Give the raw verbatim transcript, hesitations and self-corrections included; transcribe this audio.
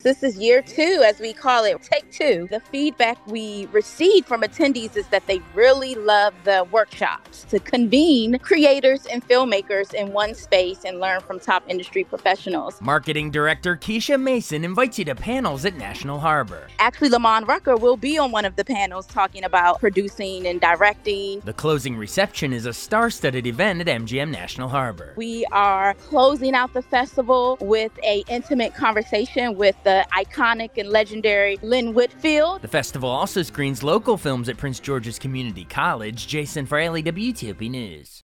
This is year two, as we call it, take two. The feedback we received from attendees is that they really love the workshops to convene creators and filmmakers in one space and learn from top industry professionals. Marketing Director Keisha Mason invites you to panels at National Harbor. Actually, Lamont Rucker will be on one of the panels talking about producing and directing. The closing reception is a star-studded event at M G M National Harbor. We are closing out the festival with an intimate conversation with the iconic and legendary Lynn Whitfield. The festival also screens local films at Prince George's Community College. Jason Fraley, W T O P News.